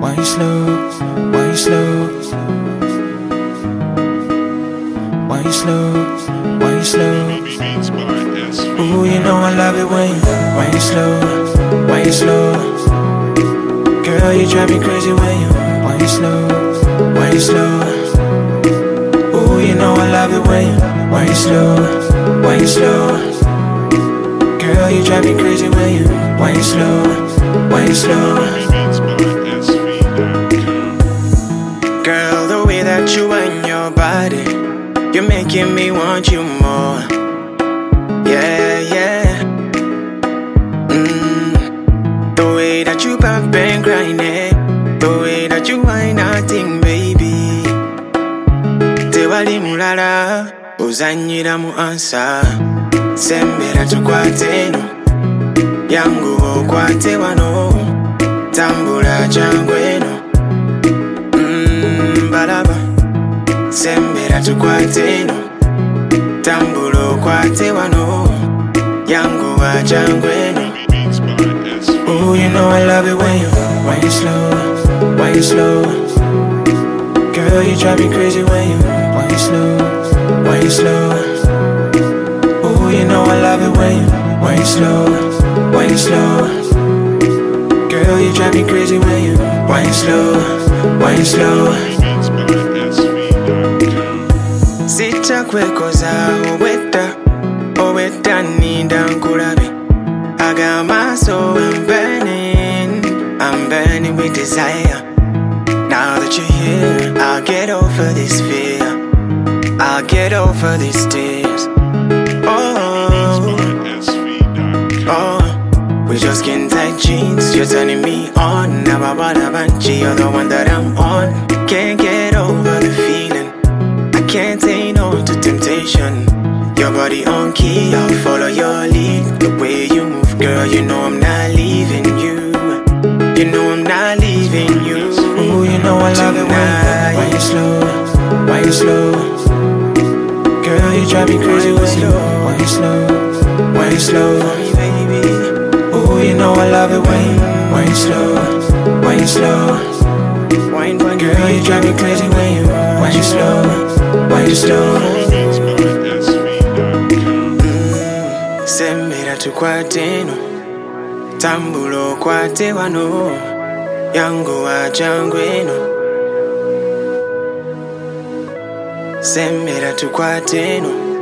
Why you slow? Why you slow? Why you slow? Why you slow? Ooh, you know I love it when you. Why you slow? Why you slow? Girl, you drive me crazy when you. Why you slow? Why you slow? Ooh, you know I love it when you. Why you slow? Why you slow? Girl, you drive me crazy when you. Why you slow? Why you slow? Girl, the way that you wind your body, you're making me want you more. Yeah, yeah. The way that you pop and grind it, the way that you whine that thing, baby. Tewali mulala, uzanyira mu answer. Sembera tukwate no, yangu okwate wano. Tambula jangwe no, balaba. Sembera tukwate no, tambula okwate wano. Yangu wa jangwe no. Ooh, you know I love it when you. Why you slow? Why you slow? Girl, you drive me crazy when you. Why you slow? Why you slow? Ooh, you know I love it when you. Why you slow? Why you slow? Girl, you drive me crazy when you. Why you slow? Why you slow? Sita kwekoza oweta, oweta ninda nkulabe. I got my soul, I'm burning with desire. Now that you're here, I'll get over this fear, I'll get over these tears. Oh, we just skin tight jeans, you're turning me on. Now I wanna banshee, you're the one that I'm on. Can't get over the feeling, I can't say no to temptation. Your body on key, I'll follow your lead. The way you move, girl, you know I'm not leaving you. You know I'm not leaving you. Ooh, you know I love it when. Why you slow? Why you slow? Girl, you drive me crazy when you. Why you slow? Why you slow? Ooh, you know I love it when. Why you slow? Why you slow? Girl, you drive me crazy when you. Why you slow? Why you slow? Sembera tukwate no, tambula okwate wano. Yangu wa jangwe no. Sembera tukwate no,